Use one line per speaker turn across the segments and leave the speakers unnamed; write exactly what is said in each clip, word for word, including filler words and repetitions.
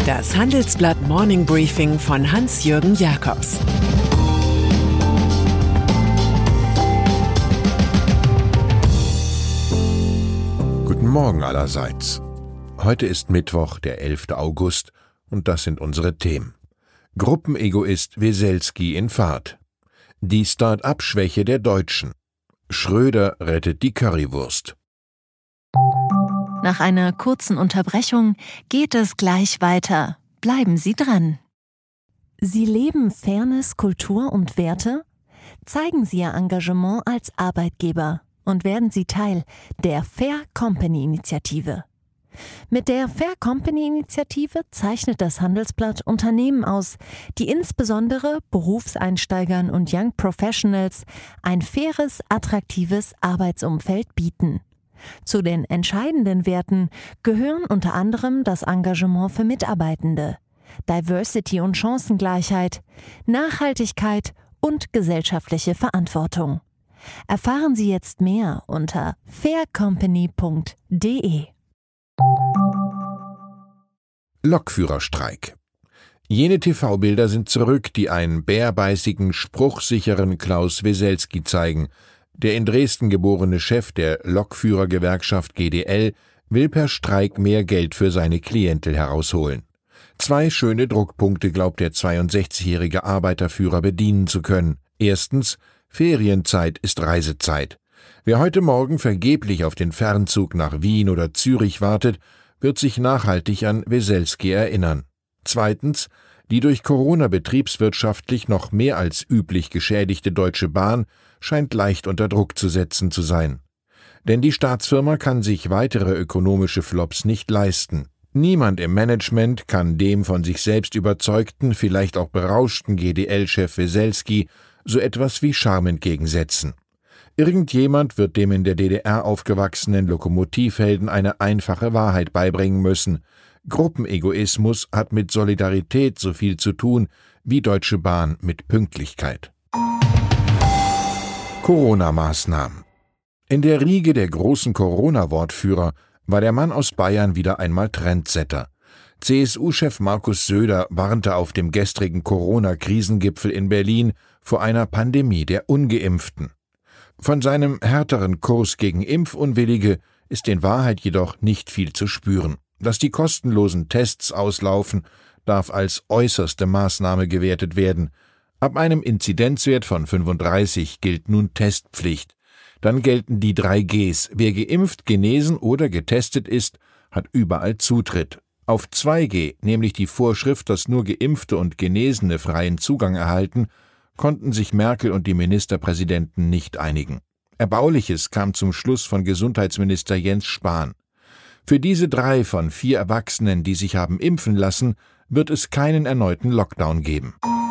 Das Handelsblatt Morning Briefing von Hans-Jürgen Jakobs.
Guten Morgen allerseits. Heute ist Mittwoch, der elfter August, und das sind unsere Themen. Gruppenegoist Weselski in Fahrt. Die Start-up-Schwäche der Deutschen. Schröder rettet die Currywurst.
Nach einer kurzen Unterbrechung geht es gleich weiter. Bleiben Sie dran. Sie leben Fairness, Kultur und Werte? Zeigen Sie Ihr Engagement als Arbeitgeber und werden Sie Teil der Fair Company Initiative. Mit der Fair Company Initiative zeichnet das Handelsblatt Unternehmen aus, die insbesondere Berufseinsteigern und Young Professionals ein faires, attraktives Arbeitsumfeld bieten. Zu den entscheidenden Werten gehören unter anderem das Engagement für Mitarbeitende, Diversity und Chancengleichheit, Nachhaltigkeit und gesellschaftliche Verantwortung. Erfahren Sie jetzt mehr unter fair company punkt de.
Lokführerstreik. Jene T V-Bilder sind zurück, die einen bärbeißigen, spruchsicheren Klaus Weselski zeigen. Der in Dresden geborene Chef der Lokführergewerkschaft G D L will per Streik mehr Geld für seine Klientel herausholen. Zwei schöne Druckpunkte glaubt der zweiundsechzigjährige Arbeiterführer bedienen zu können. Erstens, Ferienzeit ist Reisezeit. Wer heute Morgen vergeblich auf den Fernzug nach Wien oder Zürich wartet, wird sich nachhaltig an Weselski erinnern. Zweitens, die durch Corona betriebswirtschaftlich noch mehr als üblich geschädigte Deutsche Bahn scheint leicht unter Druck zu setzen zu sein. Denn die Staatsfirma kann sich weitere ökonomische Flops nicht leisten. Niemand im Management kann dem von sich selbst überzeugten, vielleicht auch berauschten G D L-Chef Weselski so etwas wie Charme entgegensetzen. Irgendjemand wird dem in der D D R aufgewachsenen Lokomotivhelden eine einfache Wahrheit beibringen müssen. Gruppenegoismus hat mit Solidarität so viel zu tun wie Deutsche Bahn mit Pünktlichkeit. Corona-Maßnahmen. In der Riege der großen Corona-Wortführer war der Mann aus Bayern wieder einmal Trendsetter. C S U-Chef Markus Söder warnte auf dem gestrigen Corona-Krisengipfel in Berlin vor einer Pandemie der Ungeimpften. Von seinem härteren Kurs gegen Impfunwillige ist in Wahrheit jedoch nicht viel zu spüren. Dass die kostenlosen Tests auslaufen, darf als äußerste Maßnahme gewertet werden. Ab einem Inzidenzwert von fünfunddreißig gilt nun Testpflicht. Dann gelten die drei Gs. Wer geimpft, genesen oder getestet ist, hat überall Zutritt. Auf zwei G, nämlich die Vorschrift, dass nur Geimpfte und Genesene freien Zugang erhalten, konnten sich Merkel und die Ministerpräsidenten nicht einigen. Erbauliches kam zum Schluss von Gesundheitsminister Jens Spahn. Für diese drei von vier Erwachsenen, die sich haben impfen lassen, wird es keinen erneuten Lockdown geben.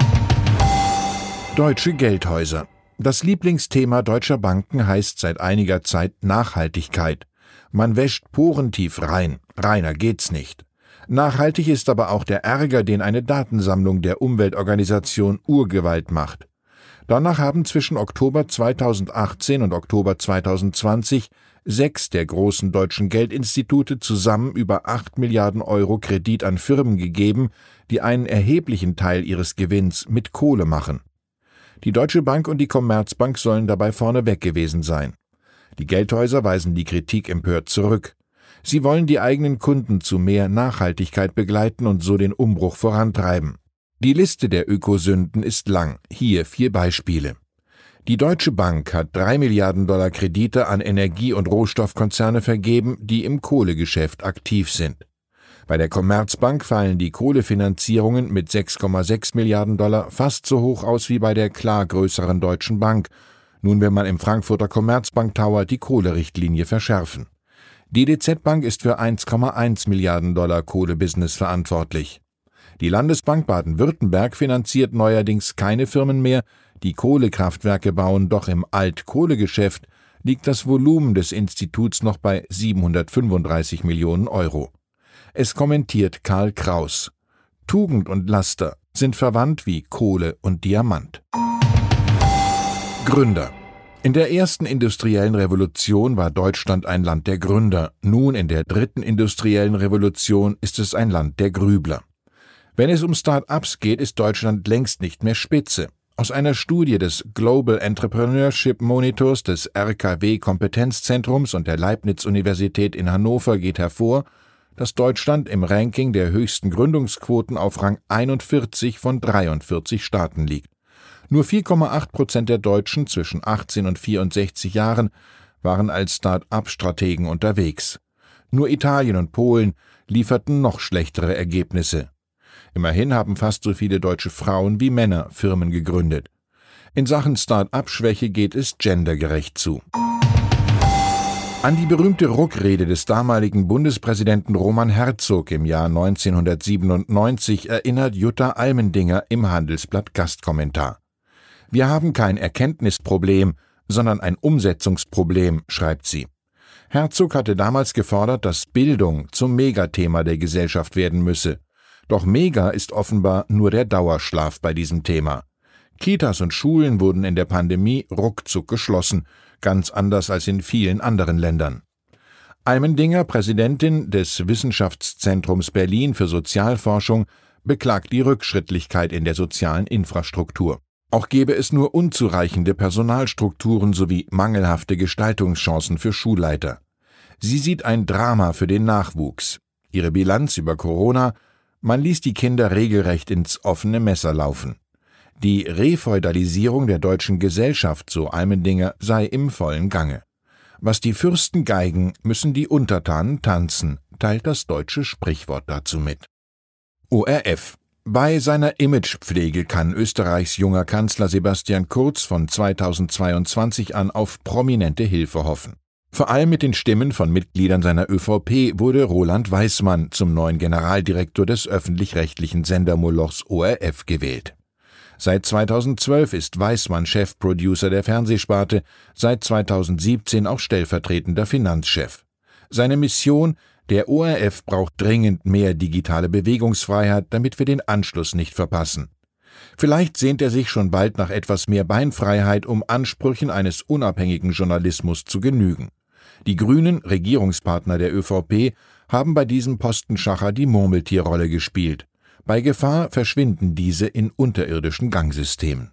Deutsche Geldhäuser. Das Lieblingsthema deutscher Banken heißt seit einiger Zeit Nachhaltigkeit. Man wäscht porentief rein, reiner geht's nicht. Nachhaltig ist aber auch der Ärger, den eine Datensammlung der Umweltorganisation Urgewalt macht. Danach haben zwischen Oktober zweitausendachtzehn und Oktober zweitausendzwanzig sechs der großen deutschen Geldinstitute zusammen über acht Milliarden Euro Kredit an Firmen gegeben, die einen erheblichen Teil ihres Gewinns mit Kohle machen. Die Deutsche Bank und die Commerzbank sollen dabei vorneweg gewesen sein. Die Geldhäuser weisen die Kritik empört zurück. Sie wollen die eigenen Kunden zu mehr Nachhaltigkeit begleiten und so den Umbruch vorantreiben. Die Liste der Ökosünden ist lang. Hier vier Beispiele. Die Deutsche Bank hat drei Milliarden Dollar Kredite an Energie- und Rohstoffkonzerne vergeben, die im Kohlegeschäft aktiv sind. Bei der Commerzbank fallen die Kohlefinanzierungen mit sechs Komma sechs Milliarden Dollar fast so hoch aus wie bei der klar größeren Deutschen Bank, nun will man im Frankfurter Commerzbank Tower die Kohlerichtlinie verschärfen. Die D Z Bank ist für eins Komma eins Milliarden Dollar Kohlebusiness verantwortlich. Die Landesbank Baden-Württemberg finanziert neuerdings keine Firmen mehr, die Kohlekraftwerke bauen, doch im Altkohlegeschäft liegt das Volumen des Instituts noch bei siebenhundertfünfunddreißig Millionen Euro. Es kommentiert Karl Kraus: Tugend und Laster sind verwandt wie Kohle und Diamant. Gründer. In der ersten industriellen Revolution war Deutschland ein Land der Gründer. Nun in der dritten industriellen Revolution ist es ein Land der Grübler. Wenn es um Start-ups geht, ist Deutschland längst nicht mehr Spitze. Aus einer Studie des Global Entrepreneurship Monitors des R K W-Kompetenzzentrums und der Leibniz-Universität in Hannover geht hervor, dass Deutschland im Ranking der höchsten Gründungsquoten auf Rang einundvierzig von dreiundvierzig Staaten liegt. Nur vier Komma acht Prozent der Deutschen zwischen achtzehn und vierundsechzig Jahren waren als Start-up-Strategen unterwegs. Nur Italien und Polen lieferten noch schlechtere Ergebnisse. Immerhin haben fast so viele deutsche Frauen wie Männer Firmen gegründet. In Sachen Start-up-Schwäche geht es gendergerecht zu. An die berühmte Ruck-Rede des damaligen Bundespräsidenten Roman Herzog im Jahr neunzehnhundertsiebenundneunzig erinnert Jutta Almendinger im Handelsblatt Gastkommentar. Wir haben kein Erkenntnisproblem, sondern ein Umsetzungsproblem, schreibt sie. Herzog hatte damals gefordert, dass Bildung zum Megathema der Gesellschaft werden müsse. Doch Mega ist offenbar nur der Dauerschlaf bei diesem Thema. Kitas und Schulen wurden in der Pandemie ruckzuck geschlossen, ganz anders als in vielen anderen Ländern. Almendinger, Präsidentin des Wissenschaftszentrums Berlin für Sozialforschung, beklagt die Rückschrittlichkeit in der sozialen Infrastruktur. Auch gebe es nur unzureichende Personalstrukturen sowie mangelhafte Gestaltungschancen für Schulleiter. Sie sieht ein Drama für den Nachwuchs. Ihre Bilanz über Corona: Man ließ die Kinder regelrecht ins offene Messer laufen. Die Refeudalisierung der deutschen Gesellschaft, so Almendinger, sei im vollen Gange. Was die Fürsten geigen, müssen die Untertanen tanzen, teilt das deutsche Sprichwort dazu mit. O R F. Bei seiner Imagepflege kann Österreichs junger Kanzler Sebastian Kurz von zweitausendzweiundzwanzig an auf prominente Hilfe hoffen. Vor allem mit den Stimmen von Mitgliedern seiner ÖVP wurde Roland Weismann zum neuen Generaldirektor des öffentlich-rechtlichen Sendermolochs O R F gewählt. Seit zweitausendzwölf ist Weismann Chefproducer der Fernsehsparte, seit zweitausendsiebzehn auch stellvertretender Finanzchef. Seine Mission: Der O R F braucht dringend mehr digitale Bewegungsfreiheit, damit wir den Anschluss nicht verpassen. Vielleicht sehnt er sich schon bald nach etwas mehr Beinfreiheit, um Ansprüchen eines unabhängigen Journalismus zu genügen. Die Grünen, Regierungspartner der ÖVP, haben bei diesem Postenschacher die Murmeltierrolle gespielt. Bei Gefahr verschwinden diese in unterirdischen Gangsystemen.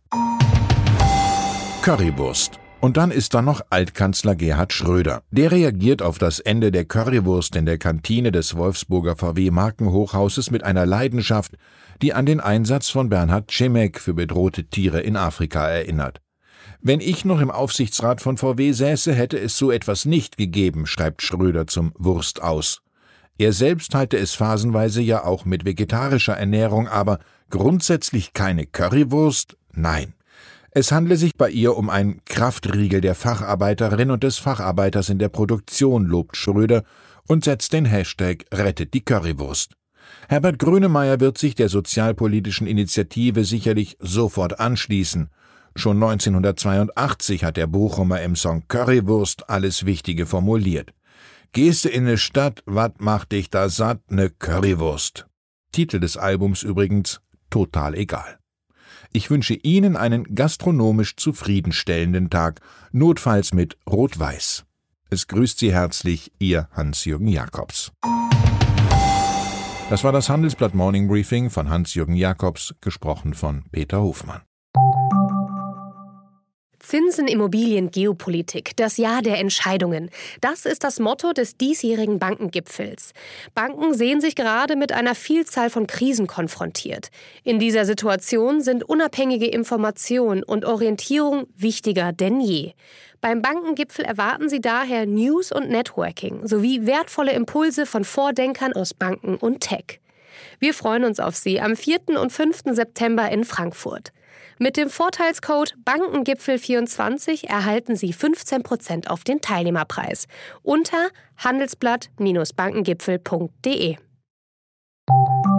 Currywurst. Und dann ist da noch Altkanzler Gerhard Schröder. Der reagiert auf das Ende der Currywurst in der Kantine des Wolfsburger V W-Markenhochhauses mit einer Leidenschaft, die an den Einsatz von Bernhard Czemek für bedrohte Tiere in Afrika erinnert. Wenn ich noch im Aufsichtsrat von V W säße, hätte es so etwas nicht gegeben, schreibt Schröder zum Wurst aus. Er selbst halte es phasenweise ja auch mit vegetarischer Ernährung, aber grundsätzlich keine Currywurst? Nein. Es handle sich bei ihr um einen Kraftriegel der Facharbeiterin und des Facharbeiters in der Produktion, lobt Schröder und setzt den Hashtag Rettet die Currywurst. Herbert Grönemeyer wird sich der sozialpolitischen Initiative sicherlich sofort anschließen. Schon neunzehnhundertzweiundachtzig hat der Bochumer im Song Currywurst alles Wichtige formuliert. Gehste in ne Stadt, wat macht dich da satt, ne Currywurst. Titel des Albums übrigens total egal. Ich wünsche Ihnen einen gastronomisch zufriedenstellenden Tag, notfalls mit Rot-Weiß. Es grüßt Sie herzlich, Ihr Hans-Jürgen Jakobs. Das war das Handelsblatt Morning Briefing von Hans-Jürgen Jakobs, gesprochen von Peter Hofmann.
Zinsen, Immobilien, Geopolitik, das Jahr der Entscheidungen. Das ist das Motto des diesjährigen Bankengipfels. Banken sehen sich gerade mit einer Vielzahl von Krisen konfrontiert. In dieser Situation sind unabhängige Information und Orientierung wichtiger denn je. Beim Bankengipfel erwarten Sie daher News und Networking sowie wertvolle Impulse von Vordenkern aus Banken und Tech. Wir freuen uns auf Sie am vierten und fünften September in Frankfurt. Mit dem Vorteilscode Bankengipfel vierundzwanzig erhalten Sie fünfzehn Prozent auf den Teilnehmerpreis unter handelsblatt Bindestrich bankengipfel punkt de.